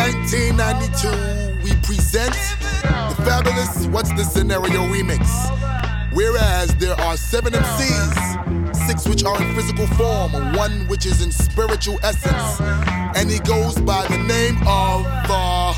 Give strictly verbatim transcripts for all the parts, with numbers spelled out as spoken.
nineteen ninety-two, we present the fabulous What's the Scenario remix. Whereas there are seven M Cs, six which are in physical form, one which is in spiritual essence, and he goes by the name of uh.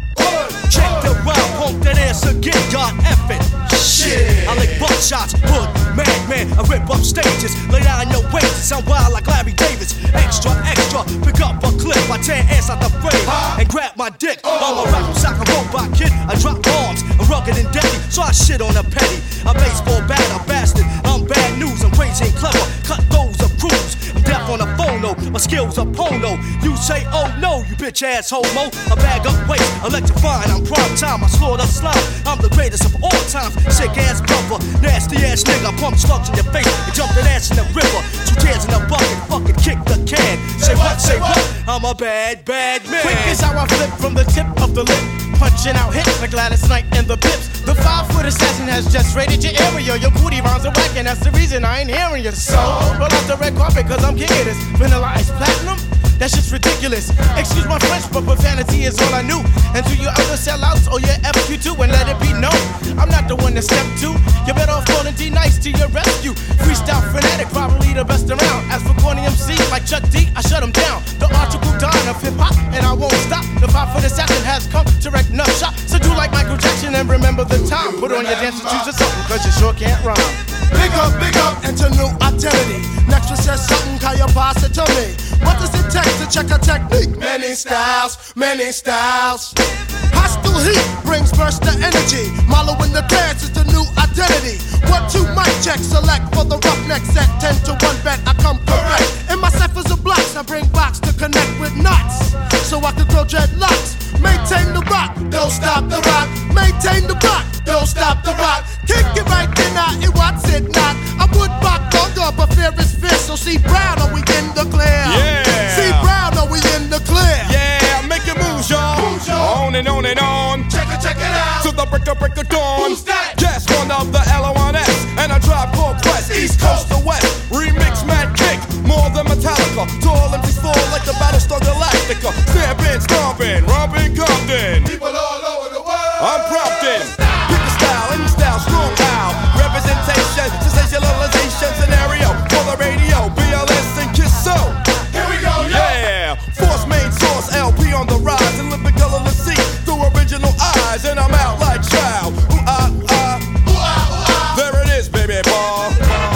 Check the wild punk that ass again, God F it. Shit, I lick buckshots, hood, madman, I rip up stages, lay down your wages, I'm wild like Larry Davis. Extra, extra, pick up a clip, I tear ass out the frame, and grab my dick. I'm a rap sock, a robot kid, I drop bombs, I'm rugged and deadly, so I shit on a petty. I'm baseball bat, a bastard, I'm bad news, I'm crazy and clever, cut those of crews. I'm deaf on the phono, my skills are pono. You say, oh no, you bitch ass homo. I bag up weight, electrifying, I'm prime time, I slaughter slime. I'm the greatest of all times, sick ass brother, nasty ass nigga. Pump slugs in your face and jump that ass in the river. Two tears in a bucket, fucking kick the can. Say what, say what? I'm a bad, bad man. Quick is how I flip from the tip of the lip, punching out hits like Gladys Knight and the Pips. The five-foot assassin has just raided your area. Your booty rounds are whack, and that's the reason I ain't hearing you. So, roll out the red carpet, cause I'm king of this. Vanilla Ice Platinum? That shit's ridiculous. Excuse my French, but profanity is all I knew. And to your other sellouts, or your F Q two, and let it be known, I'm not the one to step to. You better off calling D Nice to your rescue. Freestyle fanatic, probably the best around. As for corny M C, like Chuck D, I shut him down. The article Don of hip-hop, and I won't stop. The five-foot assassin has come to wreck nut shop. So do like Michael Jackson and remember the time. Put on your dancing shoes or something, cause you sure can't rhyme. Big up, big up, into new identity. Next one says something, can you pass it to me? What does it take to check a technique? Many styles, many styles. Hostile heat brings burst of energy. Malo in the dance is the new identity. One, two, mic check, select for the roughneck set. Ten to one bet, I come correct. In my ciphers of blocks, I bring box to connect with knots, so I can grow dreadlocks. Maintain the rock, don't stop the rock. Maintain the rock, don't stop the rock. Kick it right then, I it what's it not. I would rock longer, but fear is fierce. So see Brown, are we in the clear? Yeah. See Brown, are we in the clear? Yeah, make it move, y'all. Move, y'all. On and on and on. Check it, check it out. To the break of break of dawn. Who's that? Yes, one of the L O one S and a Tribe Called Quest. East Coast to West. Remix mad kick, more than Metallica. To all empties fall like the Battlestar Galactica. Stamping, stomping, romping, Compton. People all over the world. I'm prompting. Pick a style, any style, strong out. Representation, sensationalization, scenario for the radio. B L S and Kiss So. Here we go, yo. Yeah, Force main source, L P on the rise. And living color to see through original eyes. And I'm out like child. Ooh, ah, ah. Ooh, ah, ooh, ah. There it is, baby ball.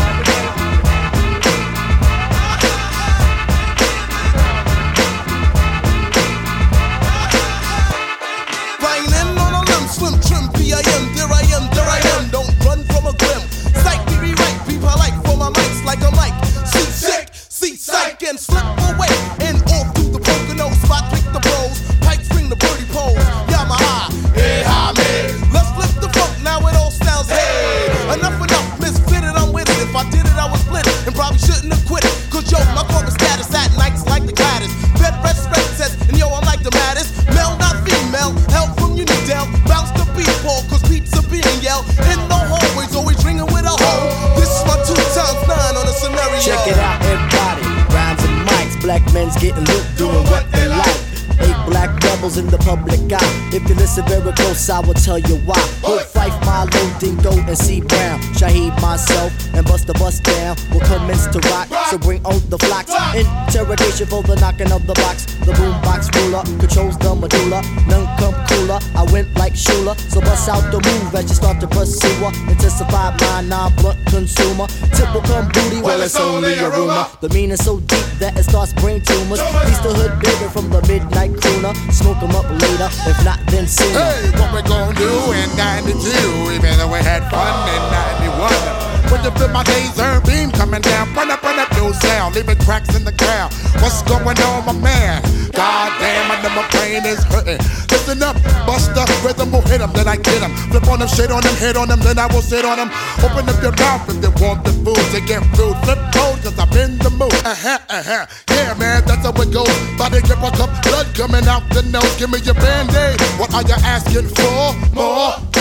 Violin on a limb, slim trim, P I M, there I am, there I am. Don't run from a grim. Psych, be rewrite, be polite for my mics like a mic. See sick, see psych, and slip away. And all through the Pocono spot, pick the bros. Pipes ring the birdie poles. Yamaha, hey, hi, man. Let's flip the funk, now it all sounds hey. Enough, enough, misfitted, I'm with it. If I did it, I would split it. And probably shouldn't have quit it. Cause yo, my corporate status at nights like the Gladys. Bed rest, spread test, and yo, I'm like the maddest. Male, not female, help from you need down. Bounce the beat, Paul, cause beats are being yelled. In the hallways, always ringing with a hoe. This is my two times nine on a scenario. Check it out, everybody. Rhymes and mics, black men's getting loot, doing what they like. Eight black rebels in the public eye. If you listen very close, I will tell you why. Hood Fife, Milo, Dingo, and C Brown. Shaheed, myself, and Bust the Bust Down will commence to rock. So bring on the flocks. Interrogation for the knocking of the box. The boombox ruler controls the medulla. None come cooler. I went like Shula. So bust out the move as you start to pursue her. Intensify my non-blunt consumer. Tip will come booty. Well, it's only a rumor. The meaning so deep that it starts brain tumors. Piece the hood bigger from the midnight crooner. Smoke 'em up later. If not, then sooner. Hey, what we gonna do in ninety-two? Even though we had fun in ninety-one. When you feel my laser beam coming down, run up, run up, no sound, leaving cracks in the ground. What's going on, my man? God damn, I know my brain is hurting. Listen up, bust the rhythm will hit them, then I get them. Flip on them, shit on them, hit on them, then I will sit on them. Open up your mouth if you want the food to get food. Flip cold, cause I'm in the mood. Uh-huh, uh-huh. Yeah, man, that's how it goes. Body grip a cup, blood coming out the nose. Give me your band-aid. What are you asking for? More?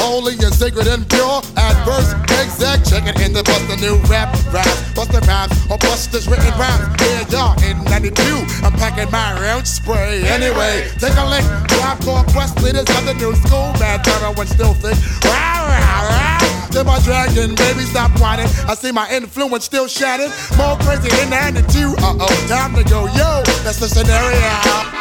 holy and sacred and pure. Adverse, exact, check it in the bust a new rap raps, bust the rhymes or bust this written rhymes. Yeah, y'all in ninety-two, I'm packing my round spray. Anyway, take a lick, Tribe Called Quest leaders of the new school, bad terror when still thick. Rah, rah, rah. To my dragon, baby, stop whining. I see my influence still shining. More crazy in ninety-two, uh oh, time to go, yo, that's the scenario.